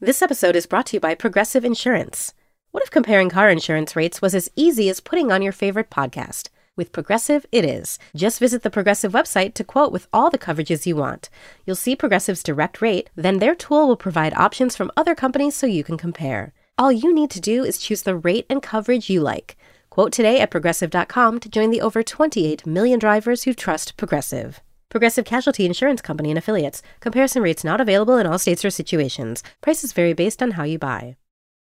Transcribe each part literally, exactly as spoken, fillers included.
This episode is brought to you by Progressive Insurance. What if comparing car insurance rates was as easy as putting on your favorite podcast? With Progressive, it is. Just visit the Progressive website to quote with all the coverages you want. You'll see Progressive's direct rate, then their tool will provide options from other companies so you can compare. All you need to do is choose the rate and coverage you like. Quote today at progressive dot com to join the over twenty-eight million drivers who trust Progressive. Progressive Casualty Insurance Company and Affiliates. Comparison rates not available in all states or situations. Prices vary based on how you buy.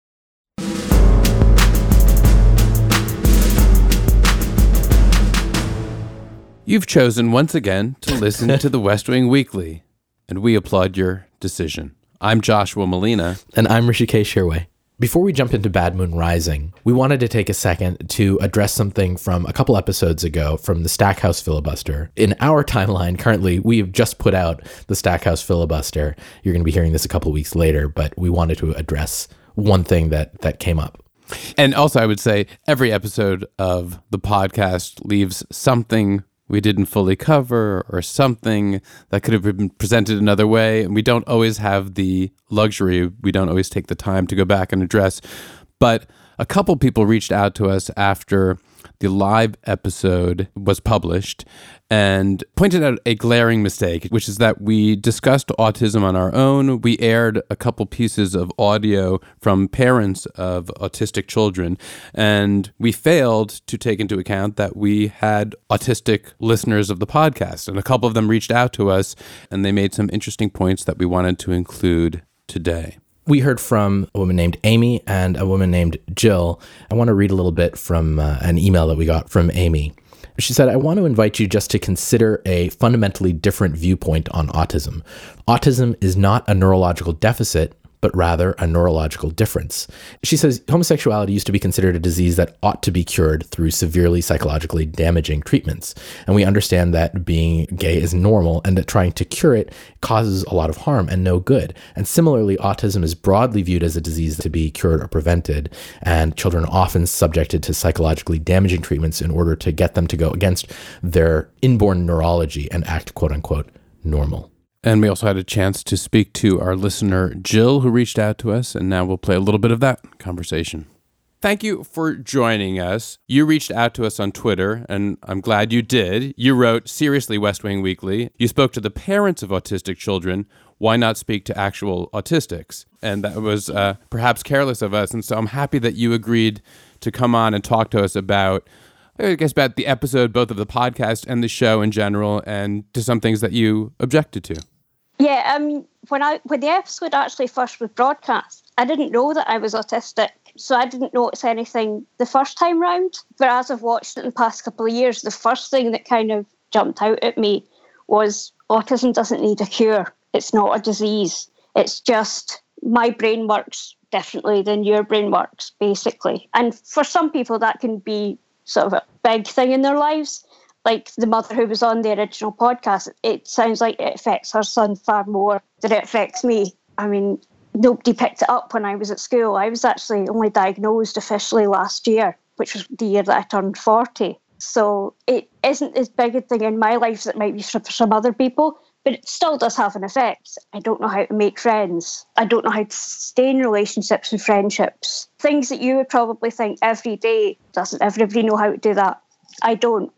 You've chosen once again to listen to the West Wing Weekly, and we applaud your decision. I'm Joshua Molina. And I'm Rishikesh Hirway. Before we jump into Bad Moon Rising, we wanted to take a second to address something from a couple episodes ago from the Stackhouse Filibuster. In our timeline, currently, we have just put out the Stackhouse Filibuster. You're going to be hearing this a couple weeks later, but we wanted to address one thing that, that came up. And also, I would say every episode of the podcast leaves something we didn't fully cover or something that could have been presented another way. And we don't always have the luxury. We don't always take the time to go back and address. But a couple people reached out to us after the live episode was published and pointed out a glaring mistake, which is that we discussed autism on our own. We aired a couple pieces of audio from parents of autistic children, and we failed to take into account that we had autistic listeners of the podcast. And a couple of them reached out to us, and they made some interesting points that we wanted to include today. We heard from a woman named Amy and a woman named Jill. I want to read a little bit from uh, an email that we got from Amy. She said, I want to invite you just to consider a fundamentally different viewpoint on autism. Autism is not a neurological deficit, but rather a neurological difference. She says homosexuality used to be considered a disease that ought to be cured through severely psychologically damaging treatments. And we understand that being gay is normal and that trying to cure it causes a lot of harm and no good. And similarly, autism is broadly viewed as a disease to be cured or prevented. And children are often subjected to psychologically damaging treatments in order to get them to go against their inborn neurology and act quote unquote normal. And we also had a chance to speak to our listener, Jill, who reached out to us, and now we'll play a little bit of that conversation. Thank you for joining us. You reached out to us on Twitter, and I'm glad you did. You wrote, Seriously, West Wing Weekly. You spoke to the parents of autistic children. Why not speak to actual autistics? And that was uh, perhaps careless of us, and so I'm happy that you agreed to come on and talk to us about I guess about the episode, both of the podcast and the show in general, and to some things that you objected to. Yeah, um, when I when the episode actually first was broadcast, I didn't know that I was autistic, so I didn't notice anything the first time round. But as I've watched it in the past couple of years, the first thing that kind of jumped out at me was autism doesn't need a cure. It's not a disease. It's just my brain works differently than your brain works, basically. And for some people, that can be sort of a big thing in their lives. Like the mother who was on the original podcast, it sounds like it affects her son far more than it affects me. I mean, nobody picked it up when I was at school. I was actually only diagnosed officially last year, which was the year that I turned forty. So it isn't as big a thing in my life as it might be for some other people, but it still does have an effect. I don't know how to make friends. I don't know how to stay in relationships and friendships. Things that you would probably think every day. Doesn't everybody know how to do that? I don't.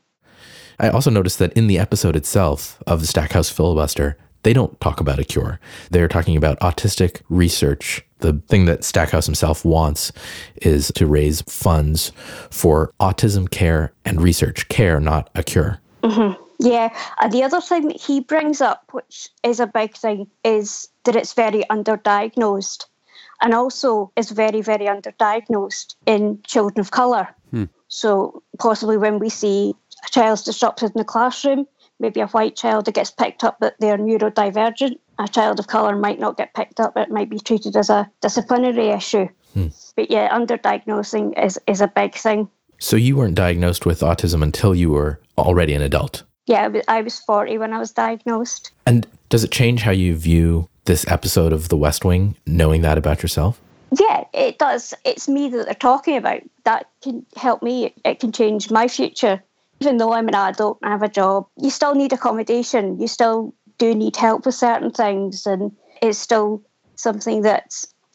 I also noticed that in the episode itself of the Stackhouse Filibuster, they don't talk about a cure. They're talking about autistic research. The thing that Stackhouse himself wants is to raise funds for autism care and research. Care, not a cure. Mm-hmm. Yeah. And the other thing that he brings up, which is a big thing, is that it's very underdiagnosed, and also is very, very underdiagnosed in children of colour. Hmm. So possibly when we see a child's disrupted in the classroom, maybe a white child that gets picked up that they're neurodivergent, a child of colour might not get picked up, it might be treated as a disciplinary issue. Hmm. But yeah, underdiagnosing is, is a big thing. So you weren't diagnosed with autism until you were already an adult? Yeah, I was forty when I was diagnosed. And does it change how you view this episode of The West Wing, knowing that about yourself? Yeah, it does. It's me that they're talking about. That can help me. It can change my future. Even though I'm an adult and I have a job, you still need accommodation. You still do need help with certain things. And it's still something that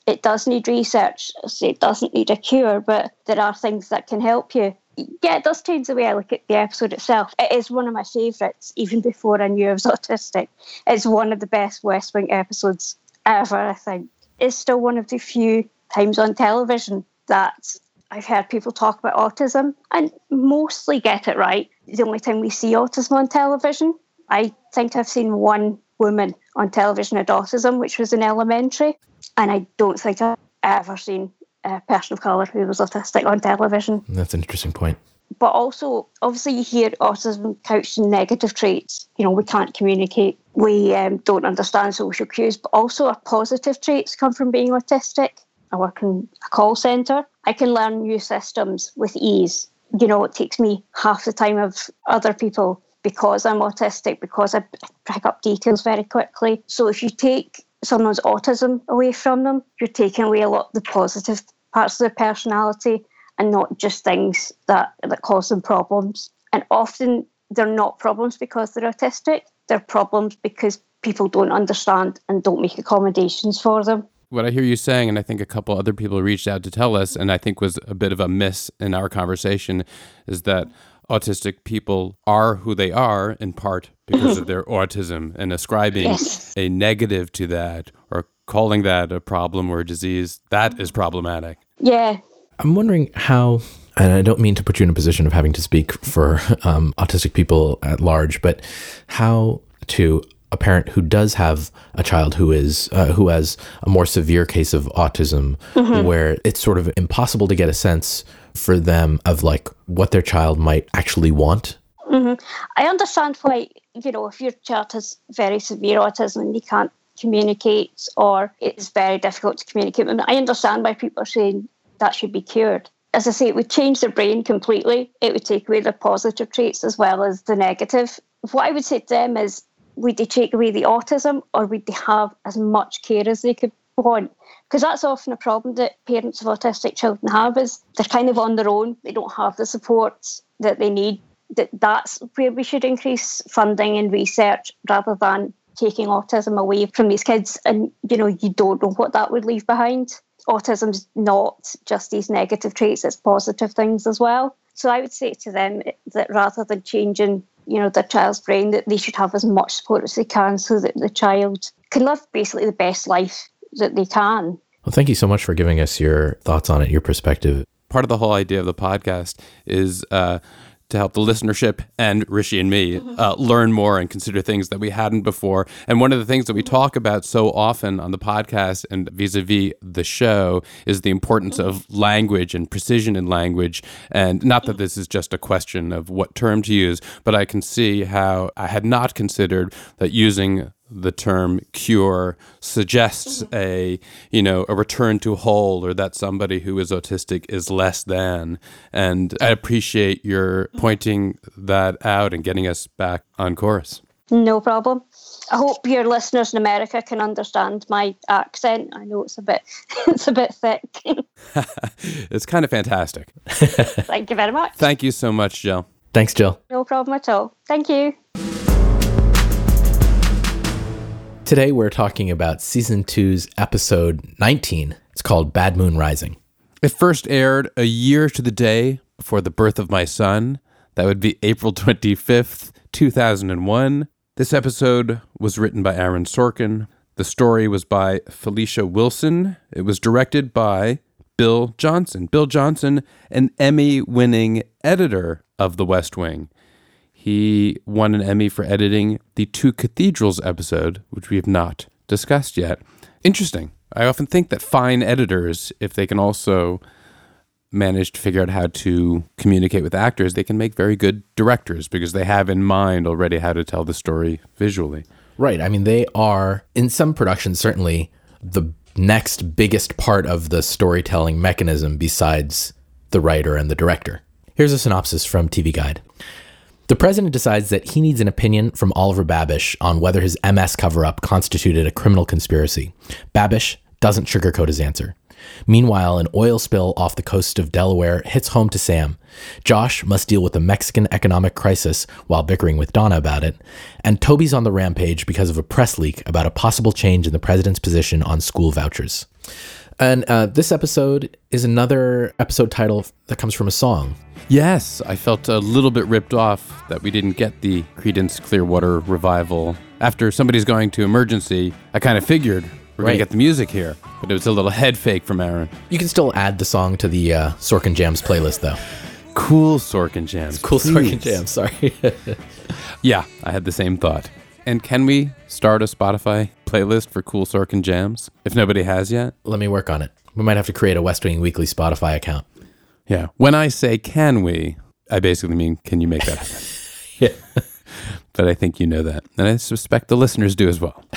It does need research. It doesn't need a cure, but there are things that can help you. Yeah, it does change the way I look at the episode itself. It is one of my favourites, even before I knew I was autistic. It's one of the best West Wing episodes ever, I think. It's still one of the few times on television that I've heard people talk about autism and mostly get it right. The only time we see autism on television, I think I've seen one woman on television had autism, which was in elementary, and I don't think I've ever seen a person of colour who was autistic on television. That's an interesting point. But also, obviously, you hear autism couched in negative traits. You know, we can't communicate, we um, don't understand social cues, but also our positive traits come from being autistic. I work in a call centre. I can learn new systems with ease. You know, it takes me half the time of other people because I'm autistic, because I pick up details very quickly. So if you take someone's autism away from them, you're taking away a lot of the positive parts of their personality and not just things that, that cause them problems. And often they're not problems because they're autistic. They're problems because people don't understand and don't make accommodations for them. What I hear you saying, and I think a couple other people reached out to tell us, and I think was a bit of a miss in our conversation, is that autistic people are who they are in part because of their autism, and ascribing yes. a negative to that or calling that a problem or a disease, that is problematic. Yeah. I'm wondering how, and I don't mean to put you in a position of having to speak for um, autistic people at large, but how to a parent who does have a child who is uh, who has a more severe case of autism, mm-hmm. where it's sort of impossible to get a sense for them of like what their child might actually want. Mm-hmm. I understand why, you know, if your child has very severe autism and you can't communicate, or it's very difficult to communicate with them, I understand why people are saying that should be cured. As I say, it would change their brain completely. It would take away the positive traits as well as the negative. What I would say to them is, would they take away the autism, or would they have as much care as they could want? Because that's often a problem that parents of autistic children have, is they're kind of on their own. They don't have the supports that they need. That That's where we should increase funding and research rather than taking autism away from these kids. And, you know, you don't know what that would leave behind. Autism's not just these negative traits, it's positive things as well. So I would say to them that rather than changing, you know, their child's brain, that they should have as much support as they can so that the child can live basically the best life that they can. Well, thank you so much for giving us your thoughts on it, your perspective. Part of the whole idea of the podcast is uh, to help the listenership and Rishi and me uh, learn more and consider things that we hadn't before. And one of the things that we talk about so often on the podcast and vis-a-vis the show is the importance of language and precision in language. And not that this is just a question of what term to use, but I can see how I had not considered that using the term cure suggests a, you know, a return to whole, or that somebody who is autistic is less than. And I appreciate your pointing that out and getting us back on course. No problem. I hope your listeners in America can understand my accent. I know it's a bit, it's a bit thick. It's kind of fantastic. Thank you very much. Thank you so much, Jill. Thanks, Jill. No problem at all. Thank you. Today, we're talking about Season two's episode nineteen. It's called Bad Moon Rising. It first aired a year to the day before the birth of my son. That would be April twenty-fifth, two thousand one. This episode was written by Aaron Sorkin. The story was by Felicia Wilson. It was directed by Bill Johnson. Bill Johnson, an Emmy-winning editor of The West Wing. He won an Emmy for editing the Two Cathedrals episode, which we have not discussed yet. Interesting. I often think that fine editors, if they can also manage to figure out how to communicate with actors, they can make very good directors because they have in mind already how to tell the story visually. Right. I mean, they are, in some productions, certainly the next biggest part of the storytelling mechanism besides the writer and the director. Here's a synopsis from T V Guide. The president decides that he needs an opinion from Oliver Babish on whether his M S cover-up constituted a criminal conspiracy. Babish doesn't sugarcoat his answer. Meanwhile, an oil spill off the coast of Delaware hits home to Sam. Josh must deal with the Mexican economic crisis while bickering with Donna about it. And Toby's on the rampage because of a press leak about a possible change in the president's position on school vouchers. And uh, this episode is another episode title that comes from a song. Yes, I felt a little bit ripped off that we didn't get the Creedence Clearwater revival. After Somebody's Going to Emergency, I kind of figured we're Right. going to get the music here, but it was a little head fake from Aaron. You can still add the song to the uh, Sorkin Jams playlist, though. Cool Sorkin Jams. Cool please. Sorkin Jams, sorry. Yeah, I had the same thought. And can we start a Spotify playlist for Cool Sorkin Jams, if nobody has yet? Let me work on it. We might have to create a West Wing Weekly Spotify account. Yeah. When I say can we, I basically mean, can you make that happen? Yeah. But I think you know that. And I suspect the listeners do as well.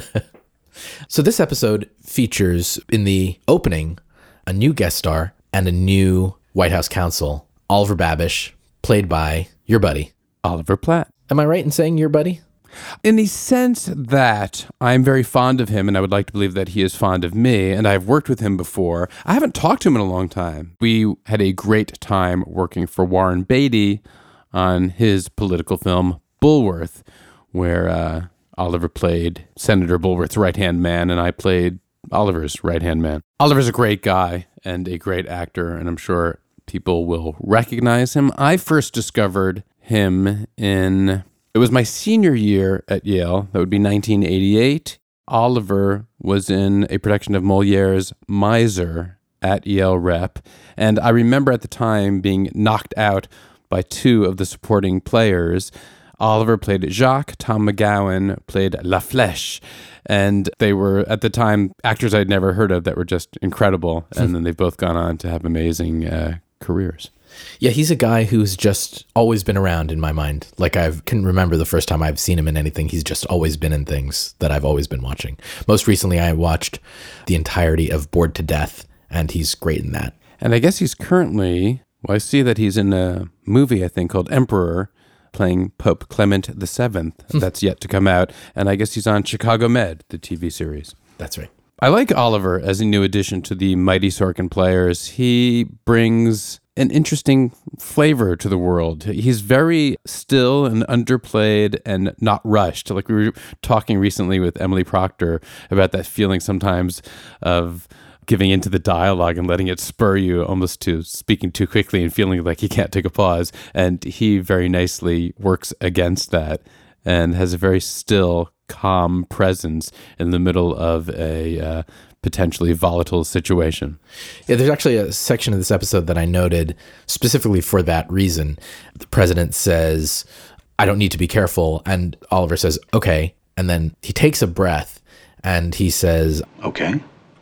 So this episode features, in the opening, a new guest star and a new White House counsel, Oliver Babish, played by your buddy. Oliver Platt. Am I right in saying your buddy? In the sense that I'm very fond of him and I would like to believe that he is fond of me, and I've worked with him before. I haven't talked to him in a long time. We had a great time working for Warren Beatty on his political film Bulworth, where uh, Oliver played Senator Bulworth's right-hand man and I played Oliver's right-hand man. Oliver's a great guy and a great actor, and I'm sure people will recognize him. I first discovered him in... It was my senior year at Yale. That would be nineteen eighty-eight. Oliver was in a production of Moliere's Miser at Yale Rep. And I remember at the time being knocked out by two of the supporting players. Oliver played Jacques, Tom McGowan played La Flèche. And they were, at the time, actors I'd never heard of that were just incredible. And then they've both gone on to have amazing uh, careers. Yeah, he's a guy who's just always been around in my mind. Like, I can remember the first time I've seen him in anything. He's just always been in things that I've always been watching. Most recently, I watched the entirety of Bored to Death, and he's great in that. And I guess he's currently, well, I see that he's in a movie, I think, called Emperor, playing Pope Clement the Seventh. That's yet to come out. And I guess he's on Chicago Med, the T V series. That's right. I like Oliver as a new addition to the Mighty Sorkin players. He brings an interesting flavor to the world. He's very still and underplayed and not rushed. Like we were talking recently with Emily Proctor about that feeling sometimes of giving into the dialogue and letting it spur you almost to speaking too quickly and feeling like you can't take a pause. And he very nicely works against that and has a very still, calm presence in the middle of a uh, potentially volatile situation. Yeah, there's actually a section of this episode that I noted specifically for that reason. The president says, I don't need to be careful. And Oliver says, okay. And then he takes a breath and he says, Okay.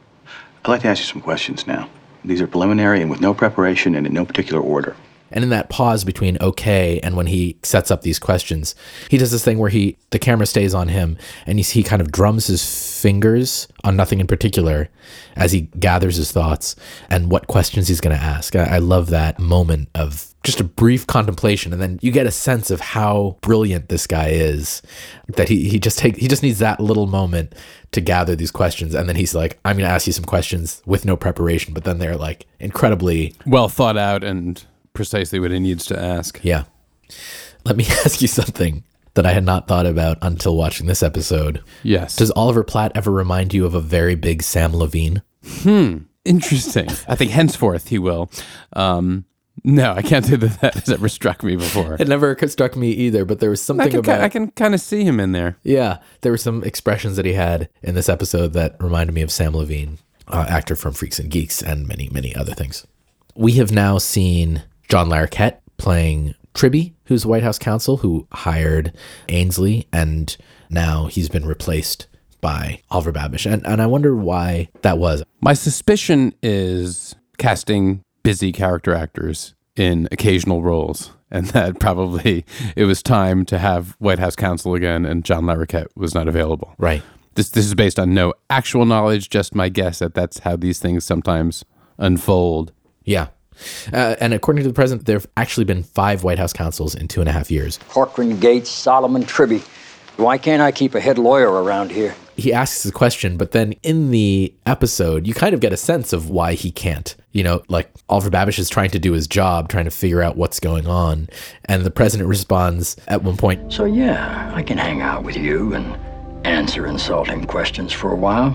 I'd like to ask you some questions now. These are preliminary and with no preparation and in no particular order. and in that pause between okay and when he sets up these questions, he does this thing where he the camera stays on him and he, he kind of drums his fingers on nothing in particular as he gathers his thoughts and what questions he's going to ask. I, I love that moment of just a brief contemplation, and then you get a sense of how brilliant this guy is, that he he just take he just needs that little moment to gather these questions, and then he's like, I'm going to ask you some questions with no preparation, but then they're like incredibly well thought out and precisely what he needs to ask. Yeah. Let me ask you something that I had not thought about until watching this episode. Yes. Does Oliver Platt ever remind you of a very big Sam Levine? Hmm. Interesting. I think henceforth he will. Um, no, I can't say that that has ever struck me before. It never struck me either, but there was something I can, about... I can kind of see him in there. Yeah, there were some expressions that he had in this episode that reminded me of Sam Levine, uh, actor from Freaks and Geeks and many, many other things. We have now seen John Larroquette playing Tribby, who's White House counsel, who hired Ainsley, and now he's been replaced by Oliver Babish. And, and I wonder why that was. My suspicion is casting busy character actors in occasional roles, and that probably it was time to have White House counsel again, and John Larroquette was not available. Right. This this is based on no actual knowledge, just my guess that that's how these things sometimes unfold. Yeah. Uh, and according to the president, there have actually been five White House counsels in two and a half years. Corcoran, Gates, Solomon, Tribby. Why can't I keep a head lawyer around here? He asks the question, but then in the episode, you kind of get a sense of why he can't. You know, like Oliver Babish is trying to do his job, trying to figure out what's going on. And the president responds at one point, So yeah, I can hang out with you and answer insulting questions for a while.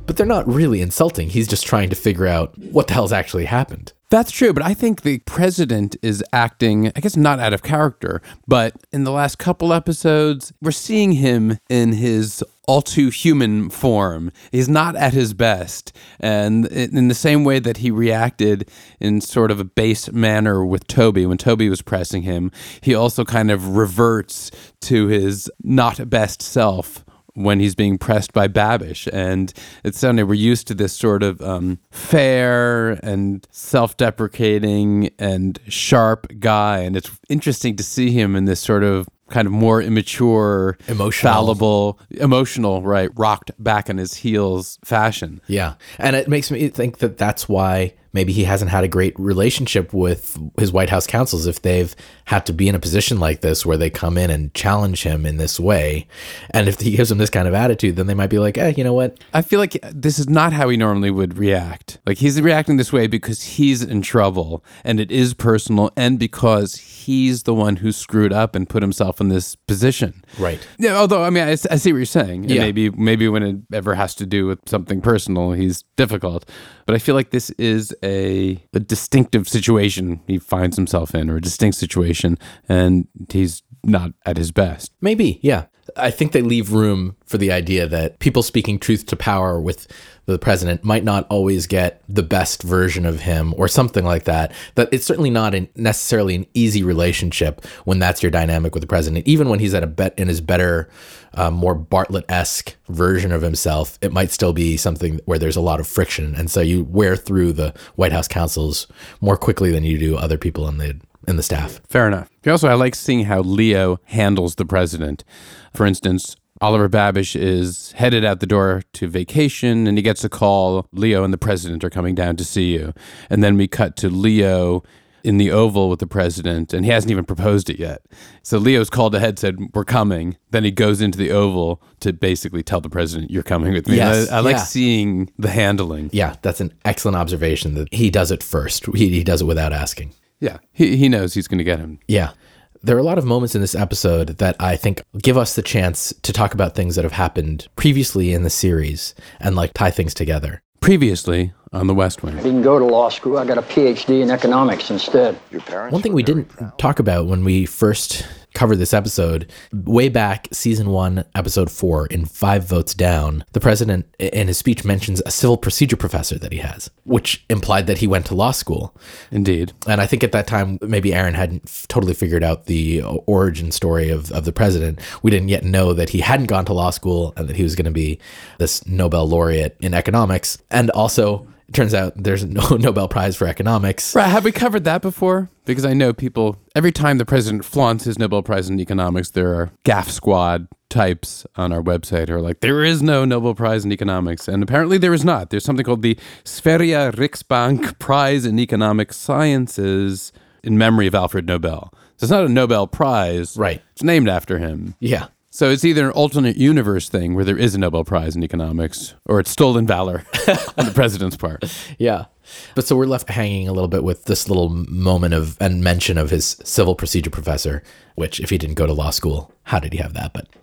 But they're not really insulting. He's just trying to figure out what the hell's actually happened. That's true, but I think the president is acting, I guess not out of character, but in the last couple episodes, we're seeing him in his all too human form. He's not at his best. And in the same way that he reacted in sort of a base manner with Toby, when Toby was pressing him, he also kind of reverts to his not best self when he's being pressed by Babish. And it's suddenly we're used to this sort of um, fair and self-deprecating and sharp guy. And it's interesting to see him in this sort of kind of more immature, emotional, fallible, emotional, right, rocked back on his heels fashion. Yeah. And it makes me think that that's why maybe he hasn't had a great relationship with his White House counsels if they've had to be in a position like this where they come in and challenge him in this way. And if he gives them this kind of attitude, then they might be like, eh, you know what? I feel like this is not how he normally would react. Like he's reacting this way because he's in trouble and it is personal and because he's the one who screwed up and put himself in this position. Right. Yeah. Although, I mean, I, I see what you're saying. Yeah. Maybe, maybe when it ever has to do with something personal, he's difficult. But I feel like this is a, a distinctive situation he finds himself in, or a distinct situation, and he's not at his best. Maybe, yeah. I think they leave room for the idea that people speaking truth to power with the president might not always get the best version of him or something like that. That it's certainly not an, necessarily an easy relationship when that's your dynamic with the president. Even when he's at a bet in his better, uh, more Bartlett-esque version of himself, it might still be something where there's a lot of friction. And so you wear through the White House counsels more quickly than you do other people in the in the staff. Fair enough. Also, I like seeing how Leo handles the president. For instance, Oliver Babish is headed out the door to vacation and he gets a call. Leo and the president are coming down to see you. And then we cut to Leo in the Oval with the president, and he hasn't even proposed it yet. So Leo's called ahead, said, we're coming. Then he goes into the Oval to basically tell the president, you're coming with me. Yes, I, I like yeah. seeing the handling. Yeah, that's an excellent observation that he does it first. He, he does it without asking. Yeah, he, he knows he's going to get him. Yeah. There are a lot of moments in this episode that I think give us the chance to talk about things that have happened previously in the series and like tie things together. Previously on The West Wing. I didn't go to law school. I got a P H D in economics instead. Your parents One thing we didn't talk about when we first covered this episode, way back season one, episode four, in Five Votes Down, the president in his speech mentions a civil procedure professor that he has, which implied that he went to law school. Indeed. And I think at that time, maybe Aaron hadn't f- totally figured out the origin story of, of the president. We didn't yet know that he hadn't gone to law school and that he was going to be this Nobel laureate in economics. And also, it turns out there's no Nobel Prize for economics. Right. Have we covered that before? Because I know people, every time the president flaunts his Nobel Prize in economics, there are Gaff Squad types on our website who are like, there is no Nobel Prize in economics. And apparently there is not. There's something called the Sverige Riksbank Prize in Economic Sciences in memory of Alfred Nobel. So it's not a Nobel Prize. Right. It's named after him. Yeah. So it's either an alternate universe thing where there is a Nobel Prize in economics, or it's stolen valor on the president's part. Yeah. But so we're left hanging a little bit with this little moment of and mention of his civil procedure professor, which if he didn't go to law school, how did he have that? But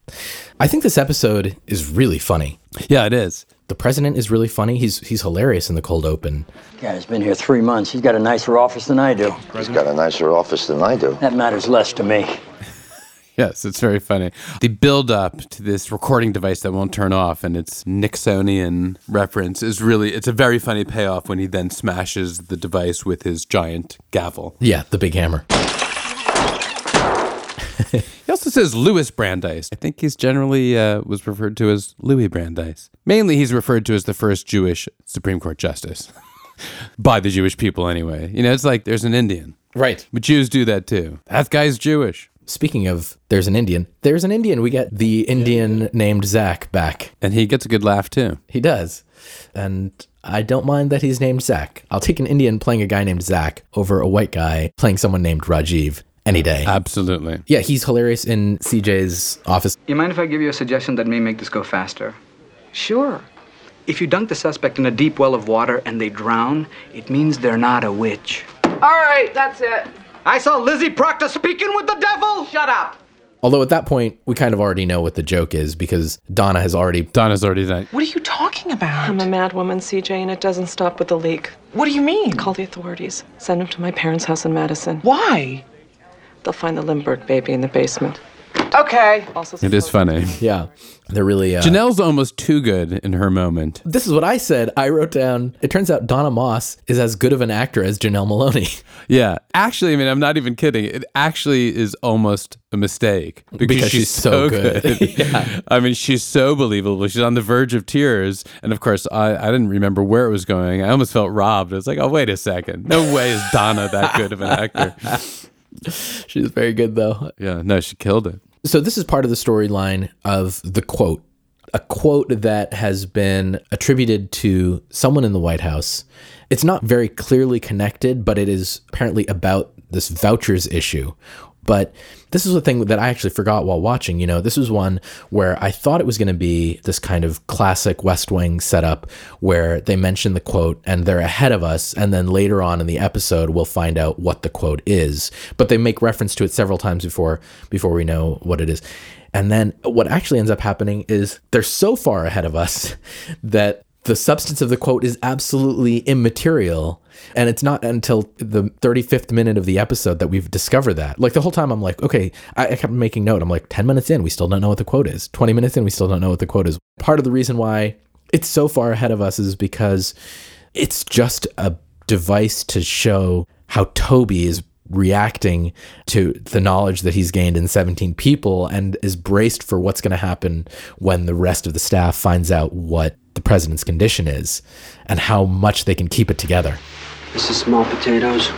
I think this episode is really funny. Yeah, it is. The president is really funny. He's he's hilarious in the cold open. Guy's been here three months. He's got a nicer office than I do. He's got a nicer office than I do. That matters less to me. Yes, it's very funny. The build up to this recording device that won't turn off and its Nixonian reference is really, it's a very funny payoff when he then smashes the device with his giant gavel. Yeah, the big hammer. He also says Louis Brandeis. I think he's generally uh, was referred to as Louis Brandeis. Mainly he's referred to as the first Jewish Supreme Court justice. By the Jewish people anyway. You know, it's like there's an Indian. Right. But Jews do that too. That guy's Jewish. Speaking of there's an Indian, there's an Indian. We get the Indian named Zach back. And he gets a good laugh too. He does. And I don't mind that he's named Zach. I'll take an Indian playing a guy named Zach over a white guy playing someone named Rajiv any day. Absolutely. Yeah, he's hilarious in C J's office. You mind if I give you a suggestion that may make this go faster? Sure. If you dunk the suspect in a deep well of water and they drown, it means they're not a witch. All right, that's it. I saw Lizzie Proctor speaking with the devil. Shut up. Although at that point, we kind of already know what the joke is because Donna has already... Donna's already done. What are you talking about? I'm a mad woman, C J, and it doesn't stop with the leak. What do you mean? Call the authorities. Send them to my parents' house in Madison. Why? They'll find the Lindbergh baby in the basement. Okay. Also, It is funny. Yeah. They're really... Uh, Janelle's almost too good in her moment. This is what I said. I wrote down, it turns out Donna Moss is as good of an actor as Janelle Maloney. Yeah. Actually, I mean, I'm not even kidding. It actually is almost a mistake. Because, Because she's, she's so so good. good. Yeah. I mean, she's so believable. She's on the verge of tears. And of course, I, I didn't remember where it was going. I almost felt robbed. I was like, oh, wait a second. No way is Donna that good of an actor. She's very good, though. Yeah. No, she killed it. So this is part of the storyline of the quote, a quote that has been attributed to someone in the White House. It's not very clearly connected, but it is apparently about this vouchers issue. But this is the thing that I actually forgot while watching. You know, this was one where I thought it was going to be this kind of classic West Wing setup where they mention the quote and they're ahead of us. And then later on in the episode, we'll find out what the quote is. But they make reference to it several times before before we know what it is. And then what actually ends up happening is they're so far ahead of us that the substance of the quote is absolutely immaterial. And it's not until the thirty-fifth minute of the episode that we've discovered that. Like the whole time I'm like, okay, I, I kept making note. I'm like, ten minutes in, we still don't know what the quote is. twenty minutes in, we still don't know what the quote is. Part of the reason why it's so far ahead of us is because it's just a device to show how Toby is reacting to the knowledge that he's gained in seventeen people and is braced for what's going to happen when the rest of the staff finds out what the president's condition is and how much they can keep it together. This is small potatoes.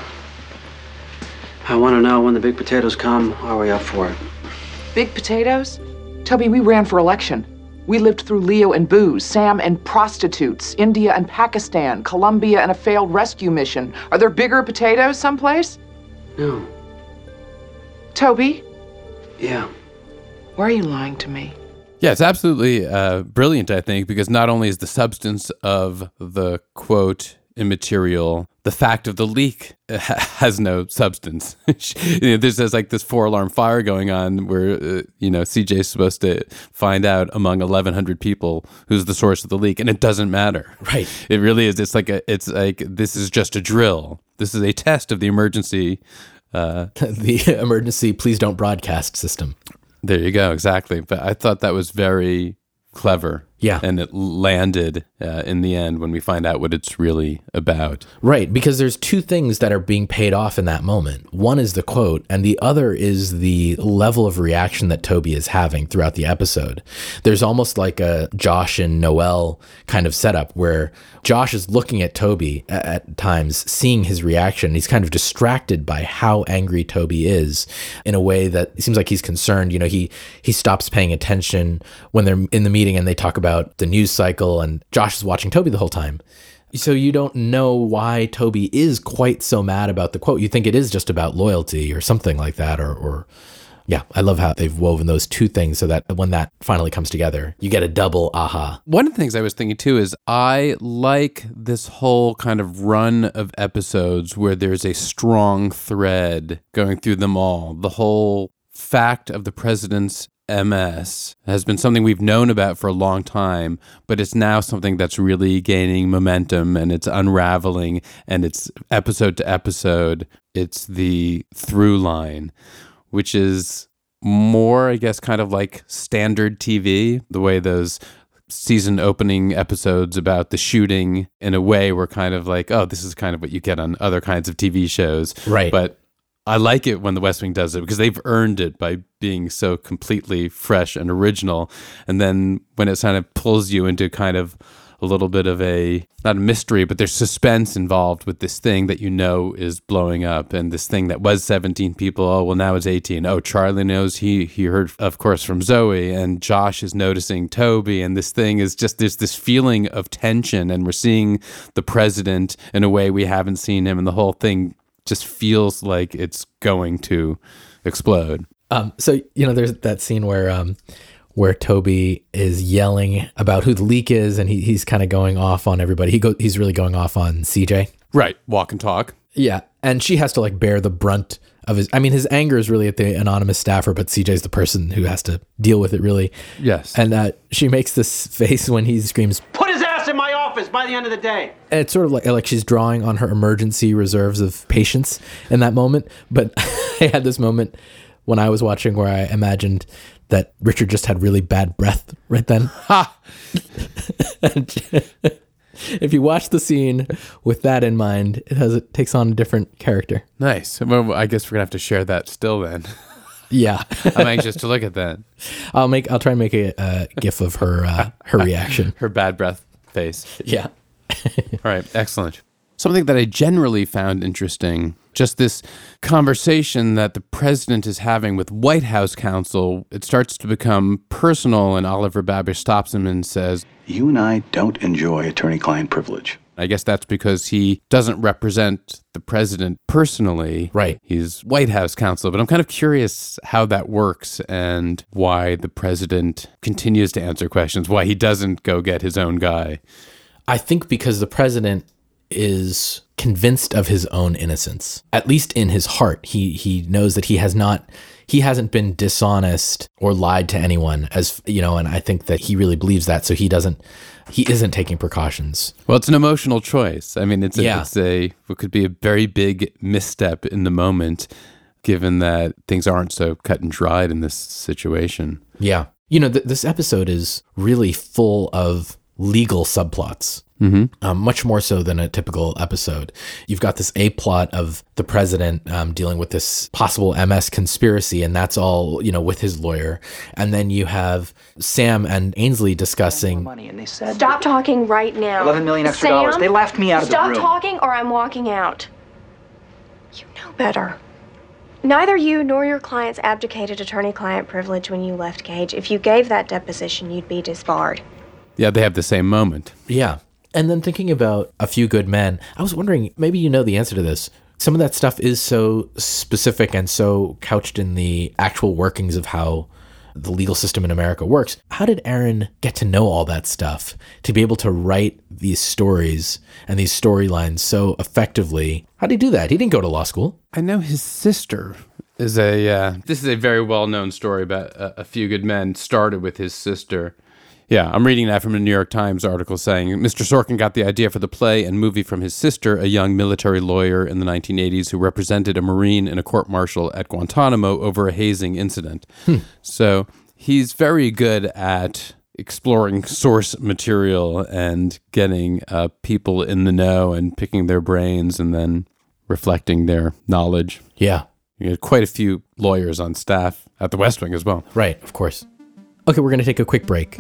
I want to know when the big potatoes come, are we up for it? Big potatoes? Toby, we ran for election. We lived through Leo and booze, Sam and prostitutes, India and Pakistan, Colombia and a failed rescue mission. Are there bigger potatoes someplace? No. Toby? Yeah. Why are you lying to me? Yeah, it's absolutely uh, brilliant, I think, because not only is the substance of the quote immaterial, the fact of the leak has no substance. You know, there's, there's like this four-alarm fire going on where, uh, you know, C J's supposed to find out among eleven hundred people who's the source of the leak, and it doesn't matter. Right. It really is. It's like, a, it's like this is just a drill. This is a test of the emergency. Uh, the emergency please don't broadcast system. There you go. Exactly. But I thought that was very clever. Yeah. And it landed uh, in the end when we find out what it's really about. Right, because there's two things that are being paid off in that moment. One is the quote, and the other is the level of reaction that Toby is having throughout the episode. There's almost like a Josh and Noelle kind of setup where Josh is looking at Toby at, at times, seeing his reaction. He's kind of distracted by how angry Toby is in a way that it seems like he's concerned. You know, he, he stops paying attention when they're in the meeting and they talk about the news cycle, and Josh is watching Toby the whole time. So you don't know why Toby is quite so mad about the quote. You think it is just about loyalty or something like that, or, or yeah, I love how they've woven those two things so that when that finally comes together, you get a double aha. One of the things I was thinking too is I like this whole kind of run of episodes where there's a strong thread going through them all. The whole fact of the president's M S has been something we've known about for a long time, but it's now something that's really gaining momentum and it's unraveling, and it's episode to episode. It's the through line, which is more, I guess, kind of like standard T V, the way those season opening episodes about the shooting in a way were kind of like, oh, this is kind of what you get on other kinds of T V shows. Right. But I like it when the West Wing does it because they've earned it by being so completely fresh and original. And then when it kind of pulls you into kind of a little bit of a, not a mystery, but there's suspense involved with this thing that you know is blowing up, and this thing that was seventeen people, oh, well, now it's eighteen. Oh, Charlie knows he, he heard, of course, from Zoe, and Josh is noticing Toby, and this thing is just, there's this feeling of tension, and we're seeing the president in a way we haven't seen him, and the whole thing just feels like it's going to explode. Um, so, you know, there's that scene where um, where Toby is yelling about who the leak is, and he, he's kind of going off on everybody. He go, He's really going off on C J. Right. Walk and talk. Yeah. And she has to like bear the brunt of his, I mean, his anger is really at the anonymous staffer, but C J's the person who has to deal with it, really. Yes. And uh, she makes this face when he screams, Put his ass in my office by the end of the day. and it's sort of like, like she's drawing on her emergency reserves of patience in that moment. But I had this moment when I was watching where I imagined that Richard just had really bad breath right then. Ha! If you watch the scene with that in mind, it has it takes on a different character. Nice. Well, I guess we're gonna have to share that still then. Yeah, I'm anxious to look at that. I'll make. I'll try and make a, a gif of her uh, her reaction. Her bad breath face. Yeah. All right. Excellent. Something that I generally found interesting, just this conversation that the president is having with White House counsel, it starts to become personal, and Oliver Babish stops him and says, You and I don't enjoy attorney-client privilege. I guess that's because he doesn't represent the president personally. Right. He's White House counsel, but I'm kind of curious how that works and why the president continues to answer questions, why he doesn't go get his own guy. I think because the president is convinced of his own innocence, at least in his heart. He he knows that he has not, he hasn't been dishonest or lied to anyone, as you know, and I think that he really believes that. So he doesn't, he isn't taking precautions. Well, it's an emotional choice. I mean, it's a, Yeah. it's a, it could be a very big misstep in the moment, given that things aren't so cut and dried in this situation. Yeah. You know, th- this episode is really full of legal subplots. Mm-hmm. Um, much more so than a typical episode. You've got this A plot of the president um, dealing with this possible M S conspiracy, and that's all, you know, with his lawyer. And then you have Sam and Ainsley discussing. Money, and they said Stop talking right now. eleven million extra Sam, dollars. They laughed me out of the Stop room. talking or I'm walking out. You know better. Neither you nor your clients abdicated attorney-client privilege when you left Gage. If you gave that deposition, you'd be disbarred. Yeah, they have the same moment. Yeah. And then thinking about A Few Good Men, I was wondering, maybe you know the answer to this. Some of that stuff is so specific and so couched in the actual workings of how the legal system in America works. How did Aaron get to know all that stuff, to be able to write these stories and these storylines so effectively? How did he do that? He didn't go to law school. I know his sister is a, uh, this is a very well-known story about a, a Few Good Men, started with his sister. Yeah, I'm reading that from a New York Times article saying, Mister Sorkin got the idea for the play and movie from his sister, a young military lawyer in the nineteen eighties who represented a Marine in a court-martial at Guantanamo over a hazing incident. Hmm. So he's very good at exploring source material and getting uh, people in the know and picking their brains and then reflecting their knowledge. Yeah. You had quite a few lawyers on staff at the West Wing as well. Right, of course. Okay, we're going to take a quick break.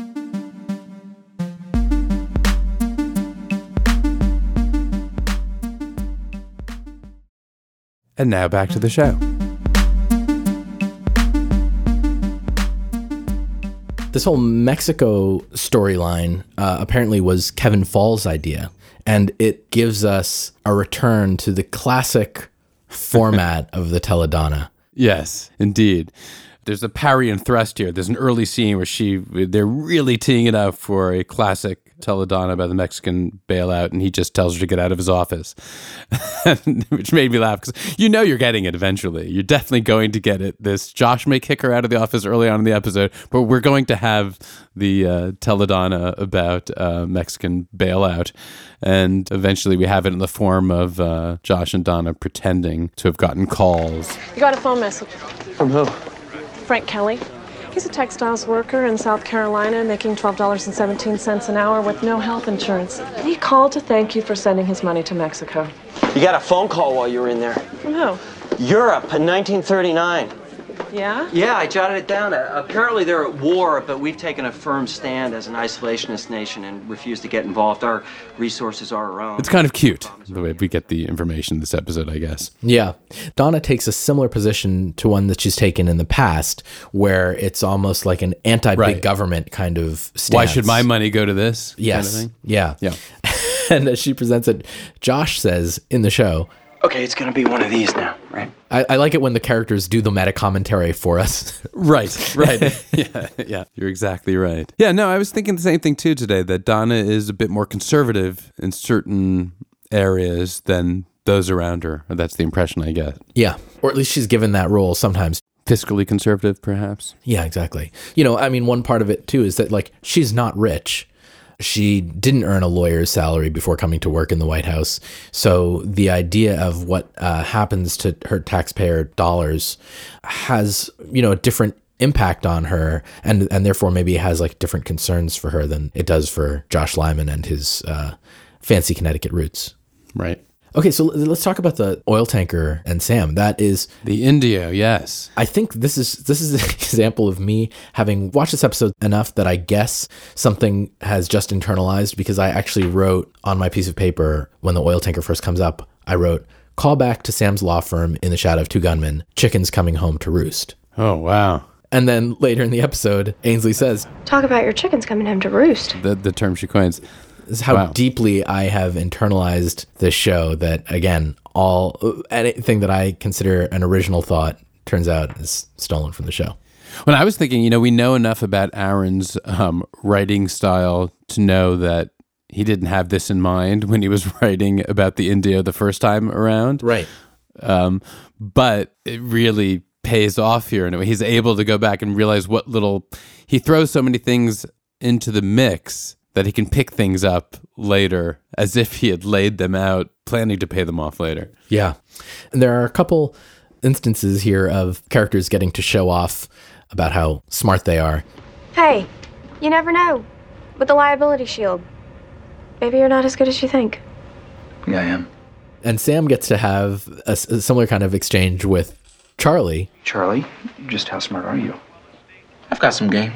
And now back to the show. This whole Mexico storyline uh, apparently was Kevin Fall's idea, and it gives us a return to the classic format of the Teledana. Yes, indeed. There's a parry and thrust here. There's an early scene where she, they're really teeing it up for a classic Teledana by the Mexican bailout, and he just tells her to get out of his office, which made me laugh because you know you're getting it eventually. You're definitely going to get it. This Josh may kick her out of the office early on in the episode, but we're going to have the uh, Teledana about uh, Mexican bailout, and eventually we have it in the form of uh, Josh and Donna pretending to have gotten calls. You got a phone message. From who? Frank Kelly. He's a textiles worker in South Carolina making twelve dollars and seventeen cents an hour with no health insurance. He called to thank you for sending his money to Mexico. You got a phone call while you were in there. From who? Europe in nineteen thirty-nine. Yeah? Yeah, I jotted it down. Uh, apparently they're at war, but we've taken a firm stand as an isolationist nation and refused to get involved. Our resources are our own. It's kind of cute, the way we get the information this episode, I guess. Yeah. Donna takes a similar position to one that she's taken in the past, where it's almost like an anti-big Right. government kind of stance. Why should my money go to this? Yes. Kind of thing? Yeah. Yeah. And as she presents it, Josh says in the show, Okay, it's gonna be one of these now, right? I, I like it when the characters do the meta commentary for us. Right, right. yeah, yeah, you're exactly right. Yeah, no, I was thinking the same thing too today, that Donna is a bit more conservative in certain areas than those around her. That's the impression I get. Yeah. Or at least she's given that role sometimes. Fiscally conservative, perhaps. Yeah, exactly. You know, I mean, one part of it too is that like she's not rich. She didn't earn a lawyer's salary before coming to work in the White House. So the idea of what uh, happens to her taxpayer dollars has, you know, a different impact on her, and and therefore maybe has like different concerns for her than it does for Josh Lyman and his uh, fancy Connecticut roots. Right. Okay, so let's talk about the oil tanker and Sam. That is the Indio, yes. I think this is this is an example of me having watched this episode enough that I guess something has just internalized, because I actually wrote on my piece of paper when the oil tanker first comes up, I wrote, "Call back to Sam's law firm in the shadow of two gunmen, chickens coming home to roost." Oh, wow. And then later in the episode, Ainsley says, "Talk about your chickens coming home to roost." The, the term she coins. This is how wow. deeply I have internalized this show that, again, all anything that I consider an original thought turns out is stolen from the show. When I was thinking, you know, we know enough about Aaron's um, writing style to know that he didn't have this in mind when he was writing about the Indio the first time around. Right. Um, but it really pays off here. And he's able to go back and realize what little... He throws so many things into the mix that he can pick things up later as if he had laid them out, planning to pay them off later. Yeah. And there are a couple instances here of characters getting to show off about how smart they are. Hey, you never know. With the liability shield, maybe you're not as good as you think. Yeah, I am. And Sam gets to have a, a similar kind of exchange with Charlie. Charlie, just how smart are you? I've got some game.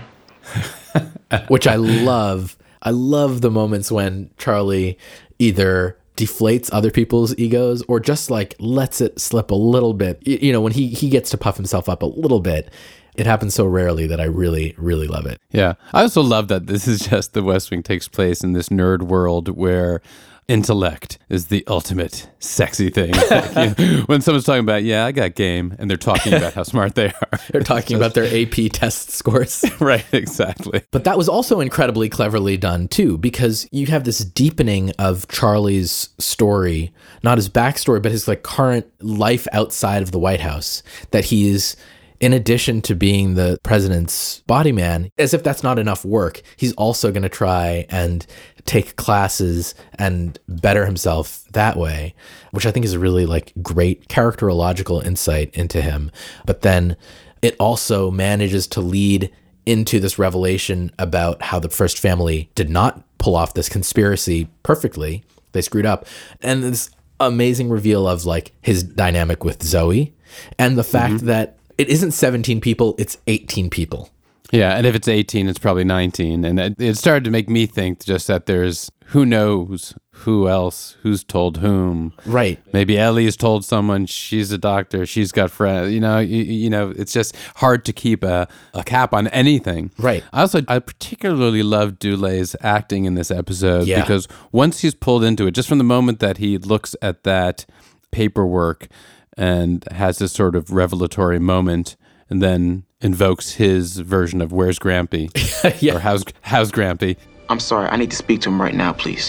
Which I love. I love the moments when Charlie either deflates other people's egos or just like lets it slip a little bit. You know, when he, he gets to puff himself up a little bit. It happens so rarely that I really, really love it. Yeah. I also love that this is just the West Wing takes place in this nerd world where intellect is the ultimate sexy thing. Like, you know, when someone's talking about, yeah, I got game, and they're talking about how smart they are. They're talking about their A P test scores. Right, exactly. But that was also incredibly cleverly done, too, because you have this deepening of Charlie's story, not his backstory, but his like current life outside of the White House, that he's, in addition to being the president's body man, as if that's not enough work, he's also going to try and take classes and better himself that way, which I think is a really like great characterological insight into him. But then it also manages to lead into this revelation about how the first family did not pull off this conspiracy perfectly. They screwed up. And this amazing reveal of like his dynamic with Zoe and the fact mm-hmm. that it isn't seventeen people, it's eighteen people. Yeah, and if it's eighteen, it's probably nineteen. And it, it started to make me think just that there's who knows who else, who's told whom. Right. Maybe Ellie's told someone, she's a doctor, she's got friends. You know, you, you know, it's just hard to keep a, a cap on anything. Right. I also, I particularly love Dulay's acting in this episode yeah. because once he's pulled into it, just from the moment that he looks at that paperwork and has this sort of revelatory moment and then invokes his version of Where's Grampy? yeah. Or how's, how's Grampy? I'm sorry, I need to speak to him right now, please.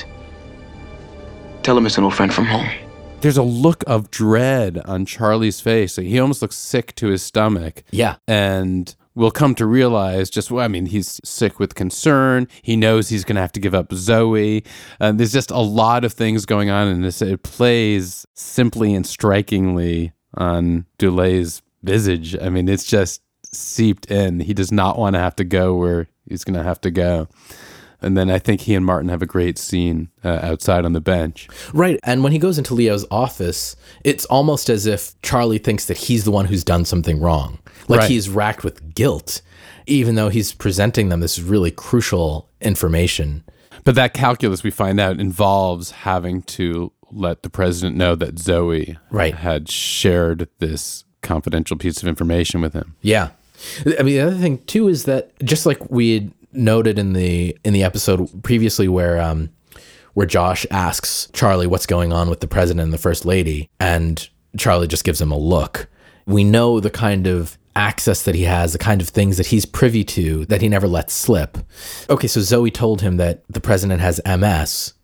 Tell him it's an old friend from home. There's a look of dread on Charlie's face. He almost looks sick to his stomach. Yeah. And we'll come to realize just, well, I mean, he's sick with concern. He knows he's going to have to give up Zoe. Uh, there's just a lot of things going on in this. It plays simply and strikingly on Dulay's visage. I mean, it's just seeped in. He does not want to have to go where he's going to have to go. And then I think he and Martin have a great scene uh, outside on the bench. Right. And when he goes into Leo's office, it's almost as if Charlie thinks that he's the one who's done something wrong. Like right. he's racked with guilt, even though he's presenting them this really crucial information. But that calculus, we find out, involves having to let the president know that Zoe right. had shared this confidential piece of information with him. Yeah. I mean, the other thing, too, is that just like we had noted in the in the episode previously where um where Josh asks Charlie what's going on with the president and the first lady, and Charlie just gives him a look. We know the kind of access that he has, the kind of things that he's privy to that he never lets slip. Okay, so Zoe told him that the president has M S,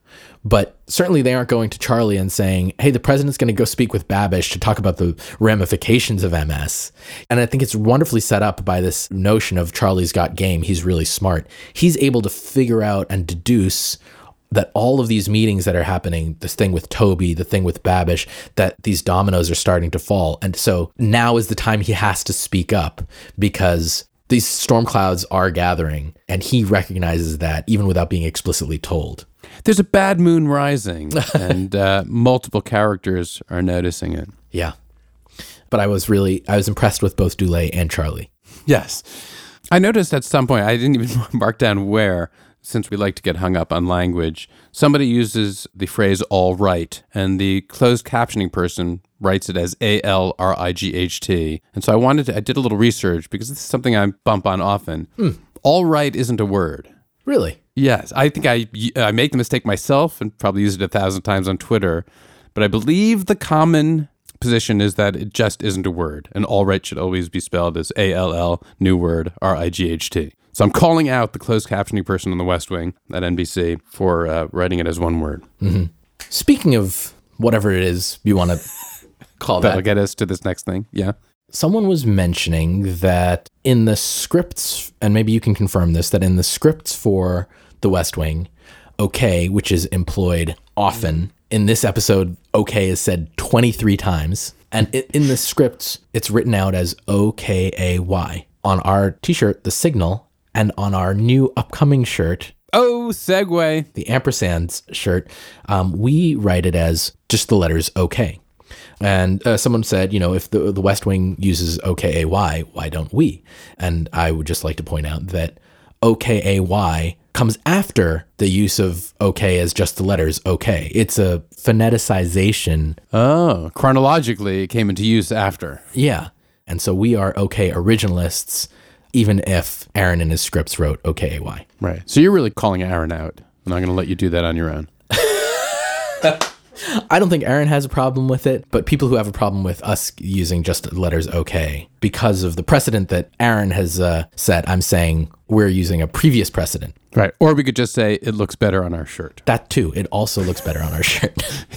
But certainly they aren't going to Charlie and saying, hey, the president's going to go speak with Babish to talk about the ramifications of M S. And I think it's wonderfully set up by this notion of Charlie's got game. He's really smart. He's able to figure out and deduce that all of these meetings that are happening, this thing with Toby, the thing with Babish, that these dominoes are starting to fall. And so now is the time he has to speak up because these storm clouds are gathering, and he recognizes that even without being explicitly told. There's a bad moon rising, and uh, multiple characters are noticing it. Yeah. But I was really, I was impressed with both Dulé and Charlie. Yes. I noticed at some point, I didn't even mark down where, since we like to get hung up on language, somebody uses the phrase all right, and the closed captioning person writes it as A L R I G H T. And so I wanted to, I did a little research because this is something I bump on often. Mm. All right isn't a word. Really? Yes. I think I, I make the mistake myself and probably use it a thousand times on Twitter, but I believe the common position is that it just isn't a word, and all right should always be spelled as A L L, new word, R I G H T. So I'm calling out the closed captioning person on the West Wing at N B C for uh, writing it as one word. Mm-hmm. Speaking of whatever it is you want to call that. That'll get us to this next thing. Yeah. Someone was mentioning that in the scripts, and maybe you can confirm this, that in the scripts for the West Wing, okay, which is employed often, in this episode, okay is said twenty-three times. And in the scripts, it's written out as O K A Y. On our t-shirt, The Signal, and on our new upcoming shirt, oh, segue, the ampersands shirt, um, we write it as just the letters OK. And uh, someone said, you know, if the the West Wing uses O K A Y, why don't we? And I would just like to point out that O K A Y comes after the use of OK as just the letters OK. It's a phoneticization. Oh, chronologically, it came into use after. Yeah. And so we are OK originalists, even if Aaron in his scripts wrote O K A Y. Right. So you're really calling Aaron out. I'm not going to let you do that on your own. I don't think Aaron has a problem with it, but people who have a problem with us using just the letters OK, because of the precedent that Aaron has uh, set, I'm saying we're using a previous precedent. Right. Or we could just say it looks better on our shirt. That too. It also looks better on our shirt.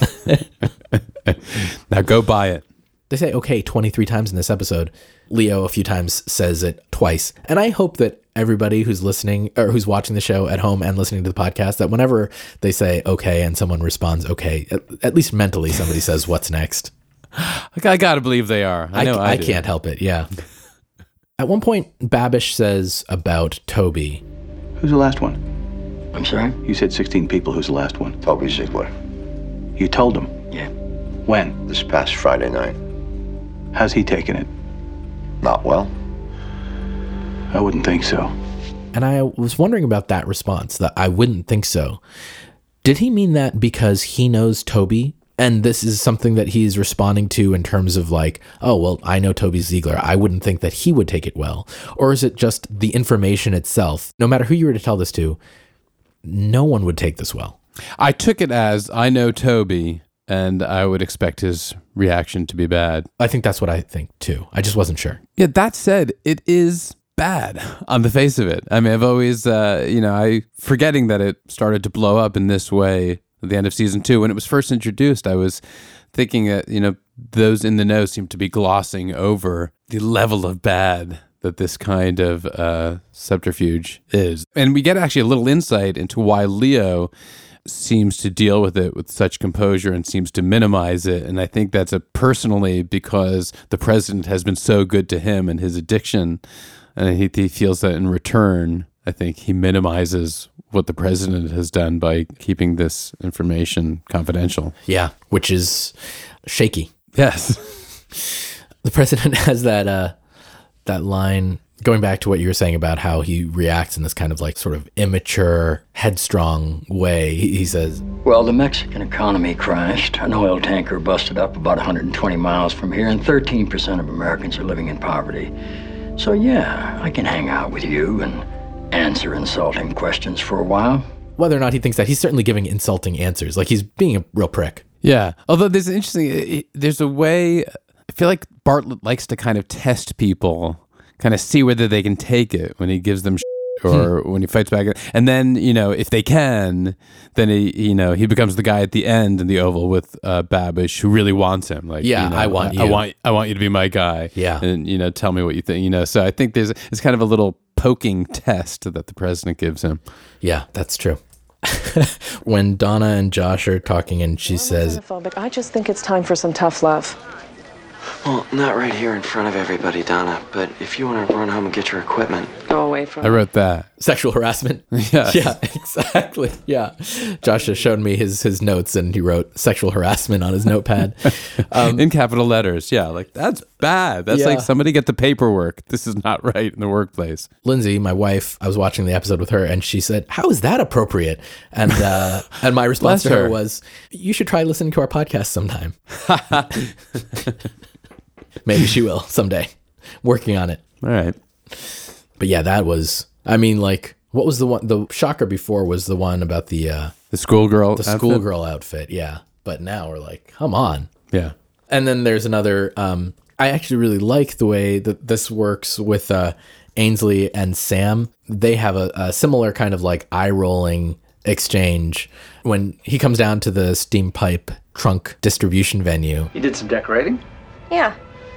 Now go buy it. They say okay twenty-three times in this episode. Leo a few times says it twice. And I hope that everybody who's listening or who's watching the show at home and listening to the podcast, that whenever they say okay and someone responds okay, at, at least mentally somebody says what's next. I gotta believe they are. I know I, I, I can't help it. Yeah. At one point, Babish says about Toby. Who's the last one? I'm sorry? You said sixteen people. Who's the last one? Toby Ziegler. You told him? Yeah. When? This past Friday night. How's he taking it? Not well. I wouldn't think so. And I was wondering about that response, that I wouldn't think so. Did he mean that because he knows Toby? And this is something that he's responding to in terms of like, oh, well, I know Toby Ziegler. I wouldn't think that he would take it well. Or is it just the information itself? No matter who you were to tell this to, no one would take this well. I took it as I know Toby, and I would expect his reaction to be bad. I think that's what I think too. I just wasn't sure. Yeah, that said, it is bad on the face of it. I mean, I've always, uh, you know, I forgetting that it started to blow up in this way at the end of season two. When it was first introduced, I was thinking that, you know, those in the know seem to be glossing over the level of bad that this kind of uh, subterfuge is. And we get actually a little insight into why Leo seems to deal with it with such composure and seems to minimize it. And I think that's a personally because the president has been so good to him and his addiction. And he, he feels that in return, I think he minimizes what the president has done by keeping this information confidential. Yeah, which is shaky. Yes. The president has that uh, that line, going back to what you were saying about how he reacts in this kind of like sort of immature, headstrong way. He, he says, well, the Mexican economy crashed. An oil tanker busted up about one hundred twenty miles from here, and thirteen percent of Americans are living in poverty. So yeah, I can hang out with you and answer insulting questions for a while. Whether or not he thinks that, he's certainly giving insulting answers. Like he's being a real prick. Yeah. Although there's an interesting, there's a way, I feel like Bartlet likes to kind of test people, kind of see whether they can take it when he gives them shit. or when he fights back. And then, you know, if they can, then he, you know, he becomes the guy at the end in the Oval with uh, Babish who really wants him. Like, yeah, you know, I want you. I want, I want you to be my guy. Yeah. And, you know, tell me what you think, you know. So I think there's, it's kind of a little poking test that the president gives him. Yeah, that's true. When Donna and Josh are talking and she says, I just think it's time for some tough love. Well, not right here in front of everybody, Donna, but if you want to run home and get your equipment. Go away from I wrote that. Sexual harassment? Yeah. Yeah, exactly. Yeah. Josh has shown me his, his notes and he wrote sexual harassment on his notepad. Um, in capital letters. Yeah, like that's bad. That's Yeah. like somebody get the paperwork. This is not right in the workplace. Lindsay, my wife, I was watching the episode with her and she said, how is that appropriate? And uh, and my response to Bless her her. was, you should try listening to our podcast sometime. Maybe she will someday. Working on it. All right. But yeah, that was, I mean, like, what was the one, the shocker before was the one about the, uh, The schoolgirl the outfit? schoolgirl outfit. Yeah. But now we're like, come on. Yeah. And then there's another, um, I actually really like the way that this works with, uh, Ainsley and Sam. They have a, a similar kind of like eye rolling exchange when he comes down to the steam pipe trunk distribution venue. You did some decorating? Yeah,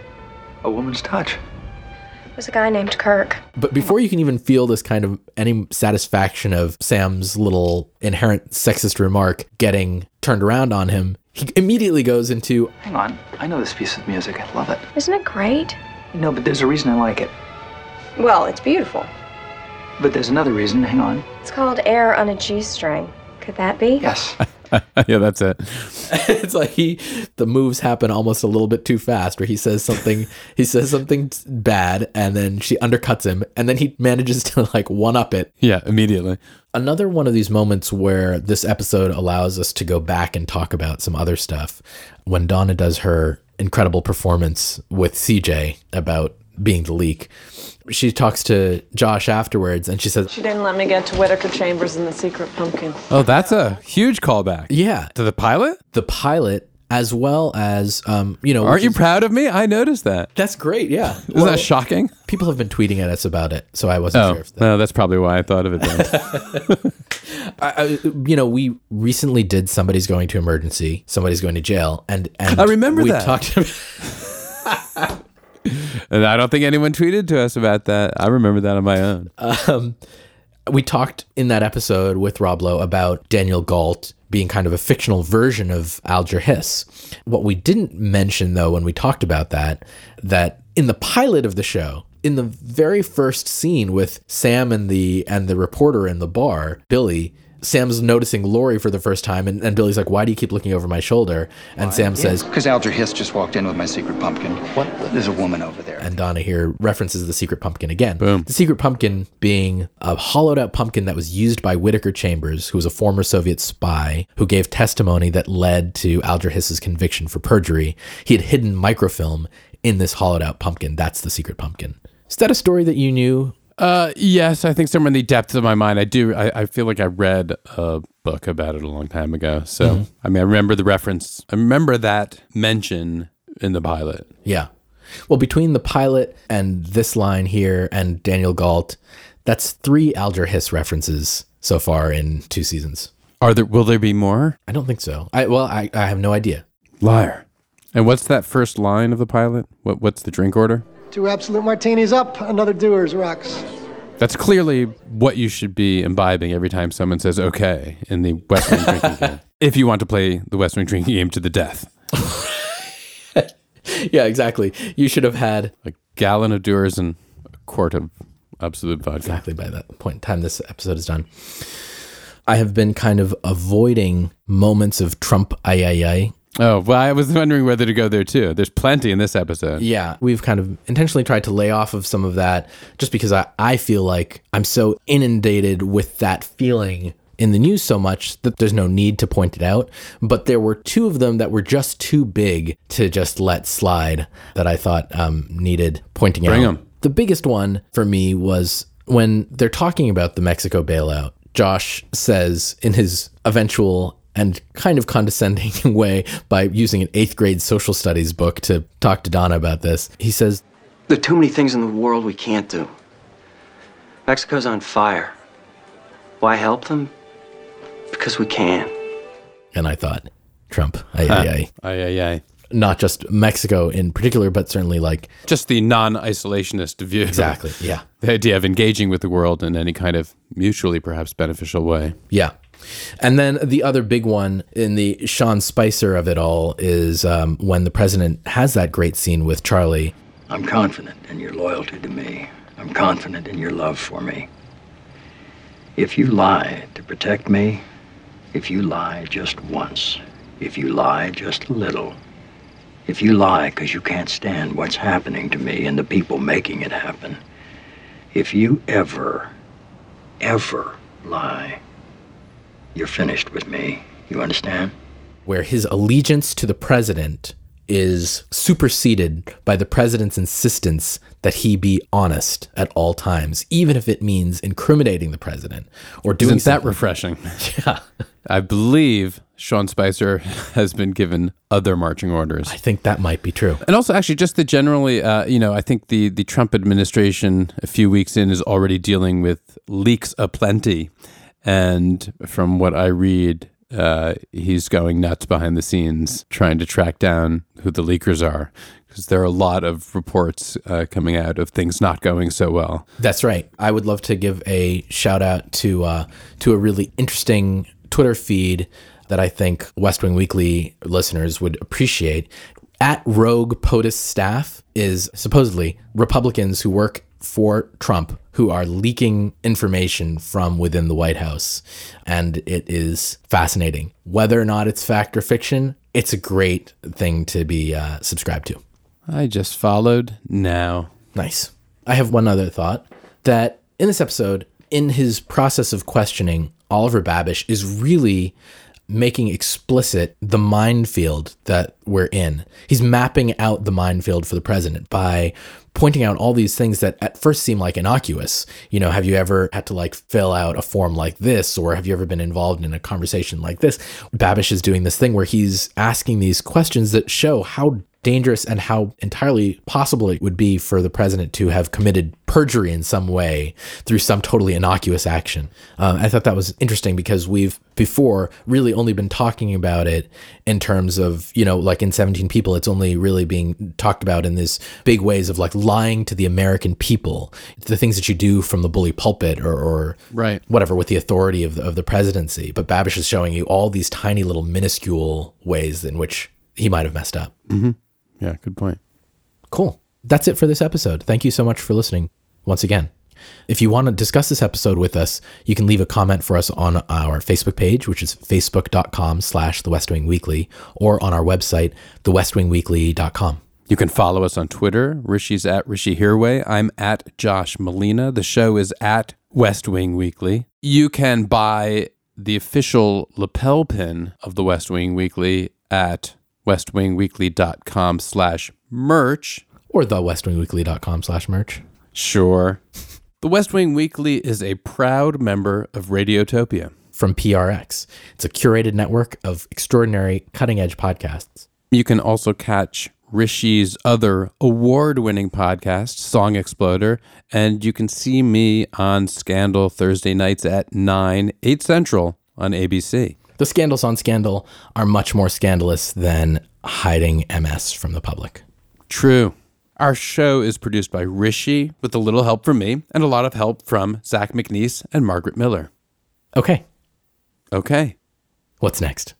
A woman's touch. it was a guy named Kirk. But before you can even feel this kind of any satisfaction of Sam's little inherent sexist remark getting turned around on him, he immediately goes into, Hang on. I know this piece of music. I love it. Isn't it great? No, but there's a reason I like it. Well, it's beautiful. But there's another reason. Hang on. It's called Air on a G String. Could that be? Yes. Yeah, that's it. it's like he, the moves happen almost a little bit too fast where he says something, he says something bad and then she undercuts him and then he manages to like one up it. Yeah, immediately. Another one of these moments where this episode allows us to go back and talk about some other stuff. When Donna does her incredible performance with C J about being the leak, she talks to Josh afterwards and she says, She didn't let me get to Whitaker Chambers and the Secret Pumpkin. Oh, that's a huge callback. Yeah. To the pilot? The pilot, as well as, um, you know. Aren't you proud of me? I noticed that. That's great, yeah. Isn't Well, that shocking? People have been tweeting at us about it, so I wasn't Oh, sure if that. no, that's probably why I thought of it then. I, I, you know, we recently did Somebody's Going to Emergency, Somebody's Going to Jail, and, and I remember we that. talked about. And I don't think anyone tweeted to us about that. I remember that on my own. Um, we talked in that episode with Rob Lowe about Daniel Galt being kind of a fictional version of Alger Hiss. What we didn't mention, though, when we talked about that, that in the pilot of the show, in the very first scene with Sam and the and the reporter in the bar, Billy, Sam's noticing Lori for the first time, and, and Billy's like, why do you keep looking over my shoulder? And Sam says, Because Alger Hiss just walked in with my secret pumpkin. What? There's a woman over there. and Donna here references the secret pumpkin again. Boom. The secret pumpkin being a hollowed out pumpkin that was used by Whitaker Chambers, who was a former Soviet spy who gave testimony that led to Alger Hiss's conviction for perjury. He had hidden microfilm in this hollowed out pumpkin. That's the secret pumpkin. Is that a story that you knew? Uh, yes, I think somewhere in the depths of my mind, I do. I, I feel like I read a book about it a long time ago. So, Mhm. I mean, I remember the reference. I remember that mention in the pilot. Yeah. Well, between the pilot and this line here and Daniel Galt, that's three Alger Hiss references so far in two seasons. Are there? Will there be more? I don't think so. I well, I, I have no idea. Liar. And what's that first line of the pilot? What What's the drink order? Two absolute martinis up, another Dewar's rocks. That's clearly what you should be imbibing every time someone says "okay" in the West Wing drinking game. If you want to play the West Wing drinking game to the death. Yeah, exactly. You should have had a gallon of Dewar's and a quart of Absolute vodka. Exactly by that point in time this episode is done. I have been kind of avoiding moments of Trump ay ay ay. Oh, well, I was wondering whether to go there too. There's plenty in this episode. Yeah, we've kind of intentionally tried to lay off of some of that just because I, I feel like I'm so inundated with that feeling in the news so much that there's no need to point it out. But there were two of them that were just too big to just let slide that I thought um, needed pointing Bring out. 'em. The biggest one for me was when they're talking about the Mexico bailout. Josh says in his eventual and kind of condescending way by using an eighth grade social studies book to talk to Donna about this. He says, There are too many things in the world we can't do. Mexico's on fire. Why help them? Because we can. And I thought, Trump, aye, Huh. aye, aye. Aye, aye, aye. Not just Mexico in particular, but certainly like... Just the non-isolationist view. Exactly, yeah. The idea of engaging with the world in any kind of mutually perhaps beneficial way. Yeah. And then the other big one in the Sean Spicer of it all is um, when the president has that great scene with Charlie. I'm confident in your loyalty to me. I'm confident in your love for me. If you lie to protect me, if you lie just once, if you lie just a little, if you lie because you can't stand what's happening to me and the people making it happen, if you ever, ever lie, you're finished with me. You understand? Where his allegiance to the president is superseded by the president's insistence that he be honest at all times, even if it means incriminating the president or doing Isn't that something. refreshing? Yeah. I believe Sean Spicer has been given other marching orders. I think that might be true. And also, actually, just the generally, uh, you know, I think the, the Trump administration a few weeks in is already dealing with leaks aplenty. And from what I read, uh, he's going nuts behind the scenes trying to track down who the leakers are, because there are a lot of reports uh, coming out of things not going so well. That's right. I would love to give a shout out to uh, to a really interesting Twitter feed that I think West Wing Weekly listeners would appreciate. At Rogue POTUS staff is supposedly Republicans who work for Trump who are leaking information from within the White House. And it is fascinating. Whether or not it's fact or fiction, it's a great thing to be uh, subscribed to. I just followed now. Nice. I have one other thought, that in this episode, in his process of questioning, Oliver Babish is really making explicit the minefield that we're in. He's mapping out the minefield for the president by pointing out all these things that at first seem like innocuous. You know, have you ever had to like fill out a form like this? Or have you ever been involved in a conversation like this? Babish is doing this thing where he's asking these questions that show how dangerous and how entirely possible it would be for the president to have committed perjury in some way through some totally innocuous action. Um, I thought that was interesting because we've before really only been talking about it in terms of, you know, like in seventeen People, it's only really being talked about in these big ways of like lying to the American people, the things that you do from the bully pulpit or, or right. whatever with the authority of the, of the presidency. But Babish is showing you all these tiny little minuscule ways in which he might have messed up. Mm-hmm. Yeah, good point. Cool. That's it for this episode. Thank you so much for listening once again. If you want to discuss this episode with us, you can leave a comment for us on our Facebook page, which is facebook.com slash The West Wing Weekly, or on our website, the west wing weekly dot com. You can follow us on Twitter. Rishi's at Rishi Hirway. I'm at Josh Molina. The show is at West Wing Weekly. You can buy the official lapel pin of the West Wing Weekly at westwingweekly.com slash merch. Or the westwingweekly.com slash merch. Sure. The West Wing Weekly is a proud member of Radiotopia. From P R X. It's a curated network of extraordinary cutting-edge podcasts. You can also catch Rishi's other award-winning podcast, Song Exploder, and you can see me on Scandal Thursday nights at nine, eight Central on A B C. The scandals on Scandal are much more scandalous than hiding M S from the public. True. Our show is produced by Rishi with a little help from me and a lot of help from Zach McNeese and Margaret Miller. Okay. Okay. What's next?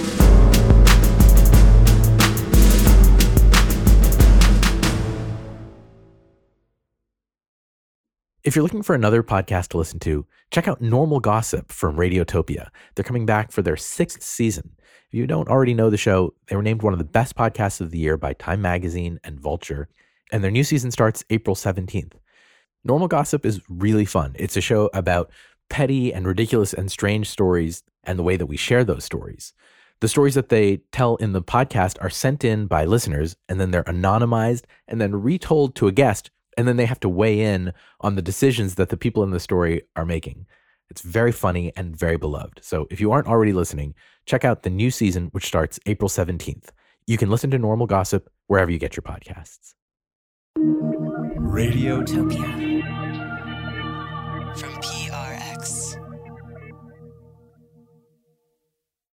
If you're looking for another podcast to listen to, check out Normal Gossip from Radiotopia. They're coming back for their sixth season. If you don't already know the show, they were named one of the best podcasts of the year by Time Magazine and Vulture, and their new season starts April seventeenth. Normal Gossip is really fun. It's a show about petty and ridiculous and strange stories and the way that we share those stories. The stories that they tell in the podcast are sent in by listeners, and then they're anonymized and then retold to a guest, and then they have to weigh in on the decisions that the people in the story are making. It's very funny and very beloved. So if you aren't already listening, check out the new season, which starts April seventeenth. You can listen to Normal Gossip wherever you get your podcasts. Radiotopia.